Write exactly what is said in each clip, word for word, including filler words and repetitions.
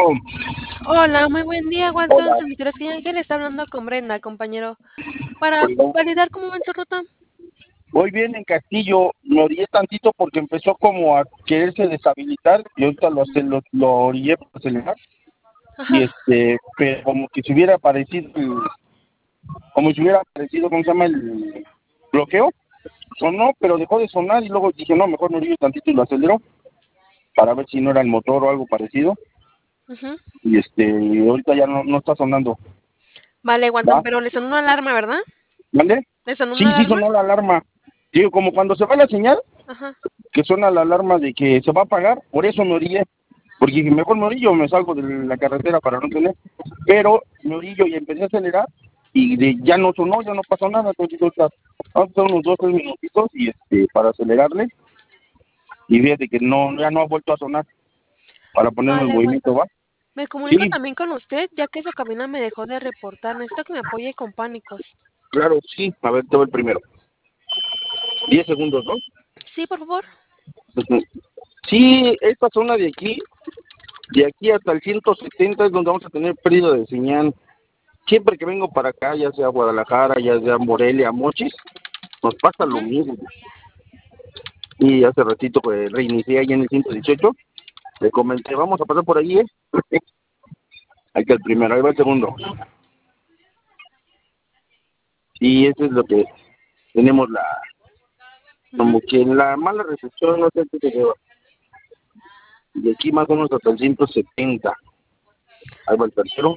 Hola, muy buen día, Walton. Hola, Santiago y Ángel está hablando con Brenda, compañero, para bueno, validar cómo va en su ruta. voy bien en Castillo, me orillé tantito porque empezó como a quererse deshabilitar y ahorita lo, ace- lo, lo orillé para acelerar y Ajá, este, pero como que si hubiera aparecido, el- como si hubiera aparecido, ¿cómo se llama? El bloqueo, sonó, pero dejó de sonar y luego dije, no, mejor me orillo tantito y lo acelero para ver si no era el motor o algo parecido ujú. y este, y ahorita ya no, no está sonando, Vale, Walton, ¿va? pero le sonó una alarma, ¿verdad? ¿Vale? ¿Le sonó una Sí, sí alarma? sonó la alarma, digo, como cuando se va la señal, Ajá. que suena la alarma de que se va a apagar, por eso me orillé, porque dije, mejor me orillo, me salgo de la carretera para no tener, pero me orillo y empecé a acelerar y de, ya no sonó, ya no pasó nada, entonces ahorita vamos a hacer unos dos, tres minutitos y este, para acelerarle, y fíjate que no, ya no ha vuelto a sonar, para ponerme en Vale, movimiento, Walton. ¿va? Me comunico Sí, también con usted, ya que su cabina me dejó de reportar. Necesito que me apoye con pánicos. claro, sí, a ver, te voy el primero, diez segundos, ¿no? Sí, por favor. Ujú. Sí, esta zona de aquí, de aquí hasta el ciento setenta es donde vamos a tener pérdida de señal. Siempre que vengo para acá, ya sea Guadalajara, ya sea Morelia, Mochis, nos pasa lo Ujú. mismo. Y hace ratito pues, reinicié ahí en el ciento dieciocho, le comenté, vamos a pasar por ahí, ¿eh? Ahí está el primero, ahí va el segundo. Y eso es lo que tenemos, la Ujú. como que la mala recepción, no sé qué se lleva. Y aquí más o menos hasta el ciento setenta. Ahí va el tercero.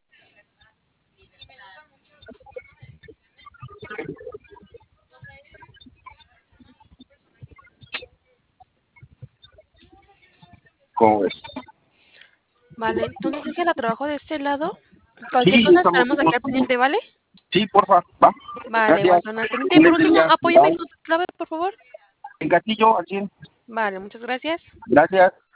¿Cómo ves? Vale, entonces déjela trabajo de este lado. Cualquier Sí, cosa estamos estaremos aquí seguros. al pendiente, ¿vale? Sí, porfa, va. Vale, Gracias. Walton, al pendiente. Y por Excelente último, día. apóyame Bye. con su clave, por favor. En Castillo, al cien. Vale, muchas gracias. Gracias.